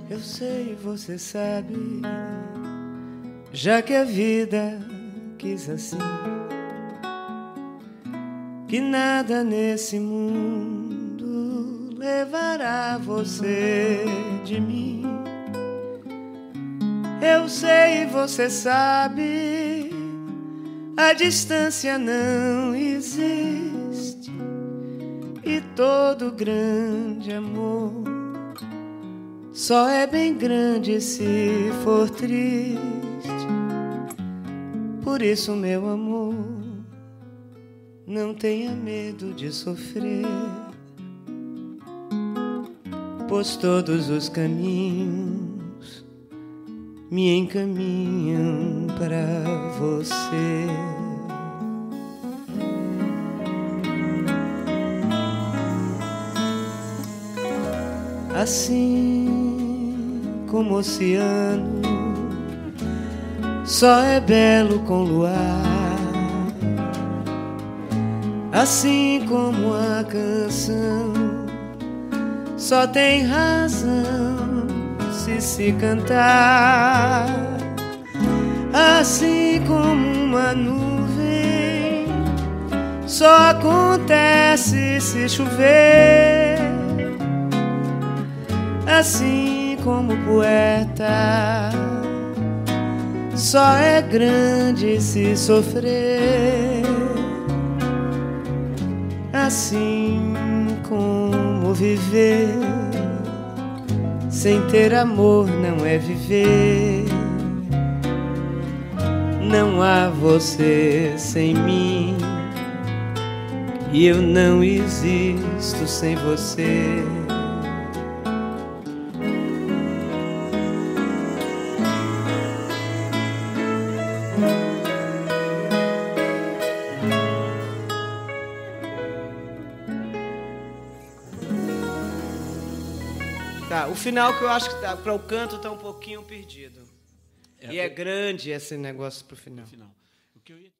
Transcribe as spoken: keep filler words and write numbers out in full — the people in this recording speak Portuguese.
Eu sei, você sabe, já que a vida quis assim, que nada nesse mundo levará você de mim. Eu sei, você sabe, a distância não existe, e todo grande amor só é bem grande se for triste. Por isso, meu amor, não tenha medo de sofrer, pois todos os caminhos me encaminham para você. Assim como o oceano só é belo com luar, assim como a canção só tem razão se se cantar, assim como uma nuvem só acontece se chover, assim como o poeta só é grande se sofrer, assim como viver sem ter amor não é viver. Não há você sem mim, e eu não existo sem você. Tá, o final que eu acho que tá, para o canto tá um pouquinho perdido. É, e é grande esse negócio pro final. final. O que eu ia...